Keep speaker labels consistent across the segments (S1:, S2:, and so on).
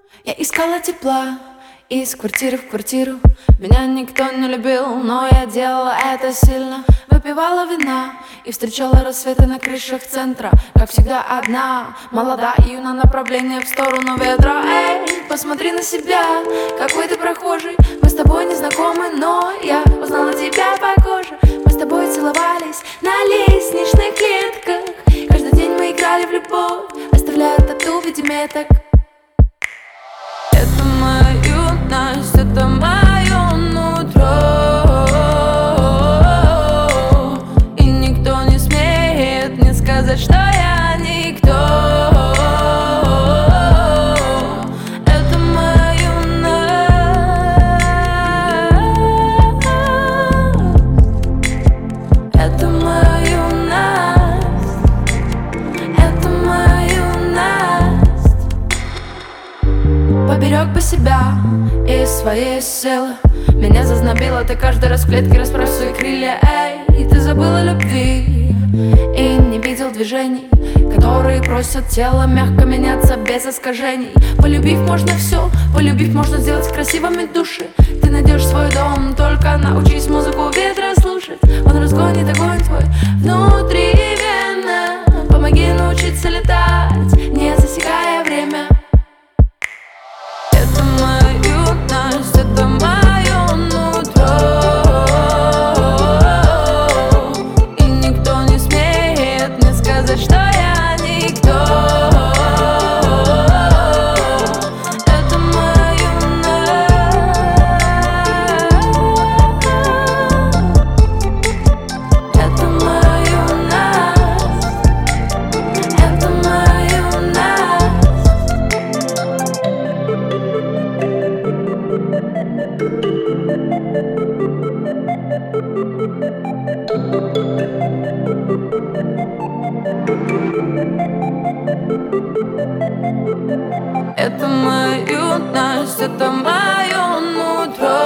S1: Я искала тепла из квартиры в квартиру. Меня никто не любил, но я делала это сильно. Выпивала вина и встречала рассветы на крышах центра. Как всегда одна, молода и юна, направление в сторону ветра. Эй, посмотри на себя, какой ты прохожий. Мы с тобой не знакомы, но я узнала тебя по коже. Мы с тобой целовались на лестничных клетках. Каждый день мы играли в любовь, оставляя тату в виде меток. Это моя юность, это мое нутро, и никто не смеет мне сказать, что я никто. Это моя юность, это моя юность, это моя юность. Поберег бы себя и своей силы. Меня зазнобило, ты каждый раз в клетке расправь свои крылья. Эй, ты забыл о любви и не видел движений, которые просят тело мягко меняться без искажений. Полюбив можно все, полюбив можно сделать красивыми души. Ты найдешь свой дом, только научись музыку ветра слушать. Он разгонит огонь твой внутривенно. Помоги научиться летать, не засекая время. Это моя юность, это мое нутро, и никто не смеет мне сказать, что я никто. Это моя юность, это моя юность, это моя юность. Это моя юность, это мое нутро,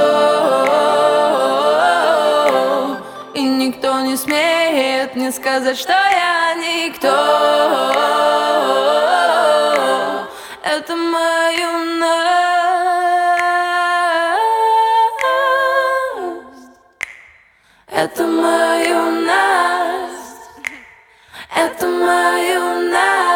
S1: и никто не смеет мне сказать, что я никто. Это моя юность, это моя юность, это моя юность.